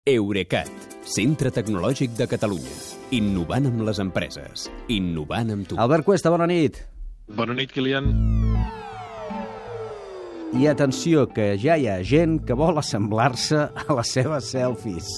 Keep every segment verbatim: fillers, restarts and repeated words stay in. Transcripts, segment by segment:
Eurecat, centre tecnològic de Catalunya. Innovant amb les empreses. Innovant amb tu. Albert Cuesta, bona nit. Bona nit, Kilian. I atenció, que ja hi ha gent que vol assemblar-se a les seves selfies.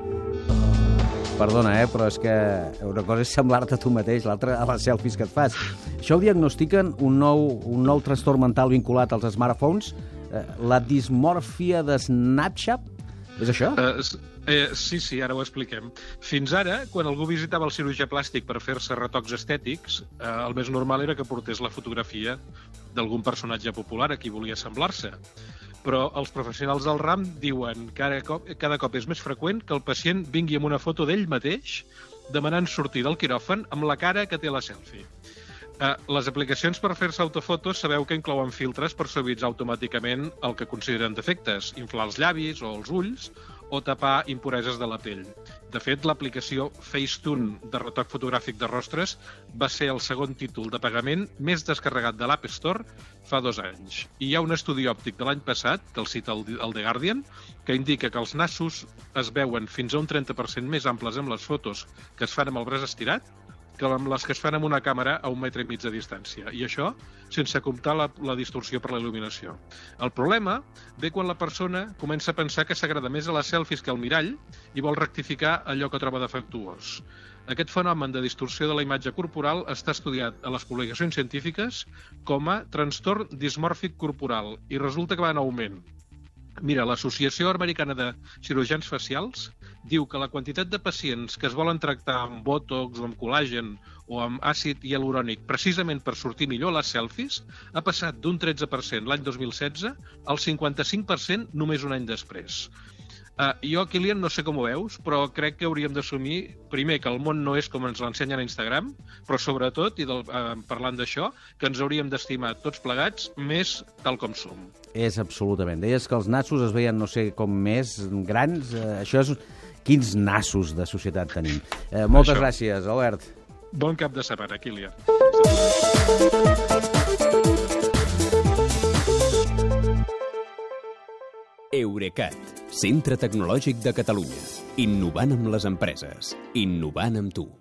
Perdona, eh, però és que una cosa és semblar-te a tu mateix, l'altra a les selfies que et fas. Això ho diagnostiquen un nou, un nou trastorn mental vinculat als smartphones, eh, la dismòrfia de Snapchat. És això? Uh, eh, sí, sí, ara ho expliquem. Fins ara, quan algú visitava el cirurgià plàstic per fer-se retocs estètics, eh, el més normal era que portés la fotografia d'algun personatge popular a qui volia semblar-se. Però els professionals del ram diuen que cada cop, cada cop és més freqüent que el pacient vingui amb una foto d'ell mateix demanant sortir del quiròfan amb la cara que té la selfie. Uh, les aplicacions per fer-se autofotos sabeu que inclouen filtres per suavitzar automàticament el que consideren defectes, inflar els llavis o els ulls o tapar impureses de la pell. De fet, l'aplicació Facetune de retoc fotogràfic de rostres va ser el segon títol de pagament més descarregat de l'App Store fa dos anys. I hi ha un estudi òptic de l'any passat, que el cita el, el The Guardian, que indica que els nassos es veuen fins a un trenta per cent més amples amb les fotos que es fan amb el braç estirat que amb les que es fan amb una càmera a un metre i mig de distància. I això sense comptar la, la distorsió per la il·luminació. El problema ve quan la persona comença a pensar que s'agrada més a les selfies que al mirall i vol rectificar allò que troba defectuós. Aquest fenomen de distorsió de la imatge corporal està estudiat a les publicacions científiques com a trastorn dismòrfic corporal i resulta que va en augment. Mira, l'Associació Americana de Cirurgians Facials diu que la quantitat de pacients que es volen tractar amb bòtox o amb col·làgen o amb àcid hialurònic precisament per sortir millor a les selfies ha passat d'un tretze per cent l'any dos mil setze al cinquanta-cinc per cent només un any després. Uh, jo, Kilian, no sé com ho veus, però crec que hauríem d'assumir, primer, que el món no és com ens l'ensenyen a Instagram, però sobretot, i del, uh, parlant d'això, que ens hauríem d'estimar tots plegats més tal com som. És absolutament. Deies que els nassos es veien no sé com més grans. Uh, això és... Quins nassos de societat tenim. Uh, moltes això. Gràcies, Albert. Bon cap de setmana, Kilian. Eurecat, centre tecnològic de Catalunya. Innovant amb les empreses. Innovant amb tu.